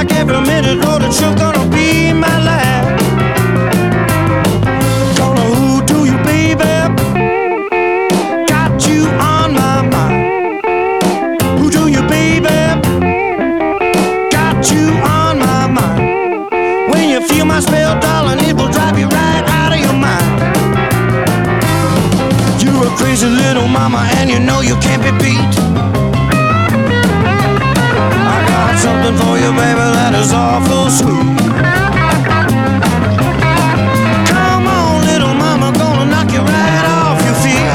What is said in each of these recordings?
like every minute, Lord, that you're gonna be my life. Gonna who do you, baby? Got you on my mind. Who do you, baby? Got you on my mind. When you feel my spell, darling, it will drive you right out of your mind. You're a crazy little mama, and you know you can't be beat. I got something for you, baby, that is awful sweet. Come on, little mama, gonna knock you right off your feet.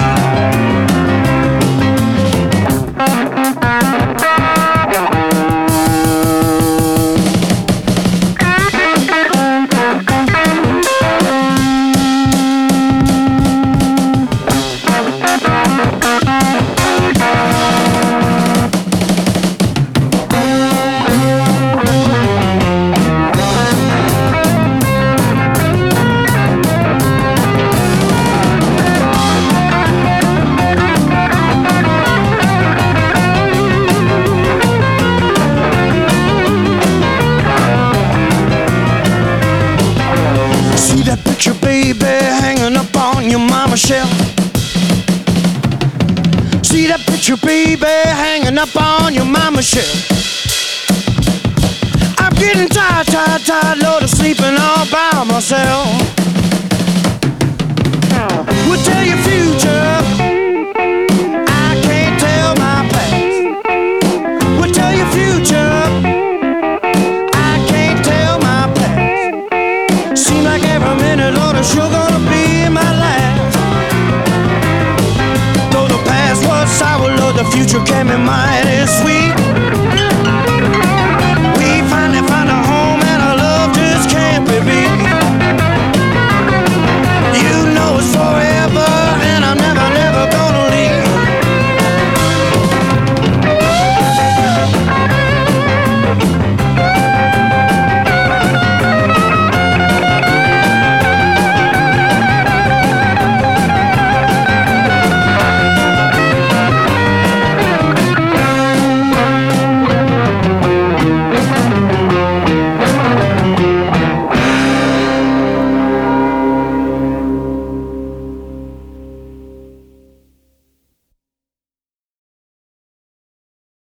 See that picture, baby, hanging up on your mama's shelf. See that picture, baby, hanging up on your mama's shelf. I'm getting tired, tired, tired, Lord, of sleeping all by myself. We'll tell your future